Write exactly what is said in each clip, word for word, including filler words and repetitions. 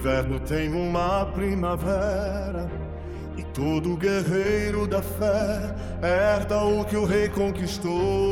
inverno tem uma primavera, e todo guerreiro da fé herda o que o rei conquistou.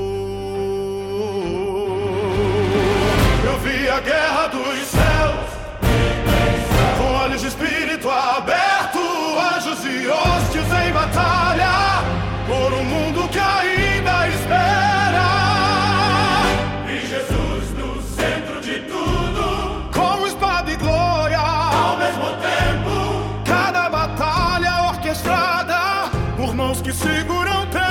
Eu vi a guerra dos céus, com olhos de espírito aberto, anjos e hostes em batalha, por um mundo que ainda espera. E Jesus no centro de tudo, Com espada e glória, ao mesmo tempo, cada batalha orquestrada por mãos que seguram tempo.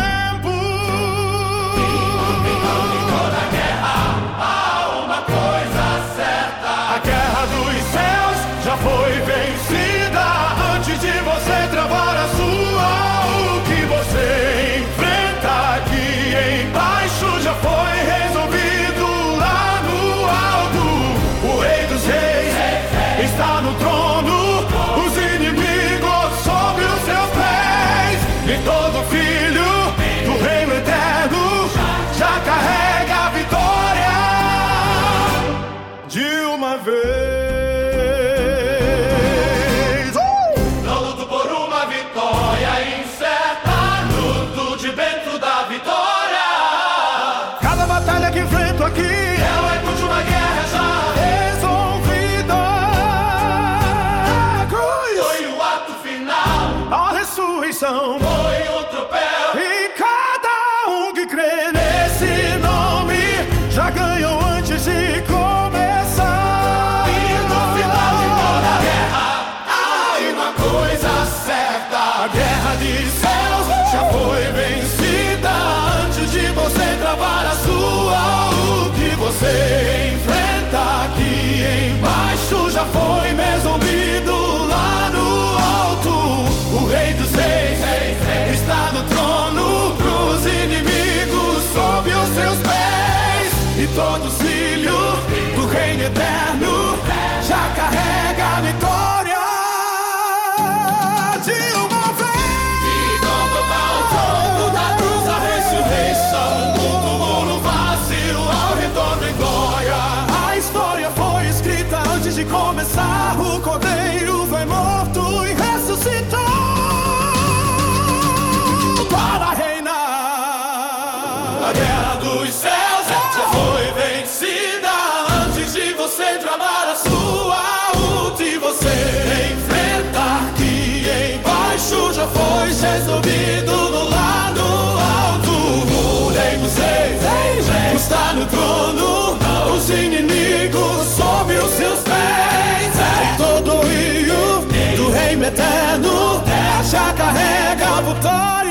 no final de toda guerra há uma coisa certa: A guerra dos céus já foi vencida antes de você travar a sua. O que você enfrenta aqui embaixo já foi resolvido lá no alto. O Rei dos Reis está no trono, os inimigos sob os seus pés, e todo filho do reino eterno já carrega a vitória de uma vez. Uh! não luto por uma vitória incerta, luto de dentro da vitória. Cada batalha que enfrento aqui É o eco de uma guerra já resolvida. A cruz, foi o ato final, a ressurreição, foi o tropel. e cada um que crê nesse nome já ganhou antes de começar. E no final de toda guerra há uma coisa certa: A guerra de céus já foi vencida antes de você travar a sua. O que você enfrenta aqui embaixo já foi resolvido lá no alto. O Rei dos Reis está no trono, pros inimigos sob os seus pés, e todos filhos do reino eterno já carrega a vitória de uma vez. E quando ao trono da cruz a ressurreição, o mundo no vazio ao retorno em glória. A história foi escrita antes de começar. O Cordeiro foi morto e ressuscitou para reinar. A guerra dos céus já foi vencida antes de você tramar a sua. O que você enfrenta aqui embaixo já foi resolvido no lado alto. O Rei dos Reis está no trono, os inimigos sob os seus pés, e todo o rio do reino eterno já carrega a vitória.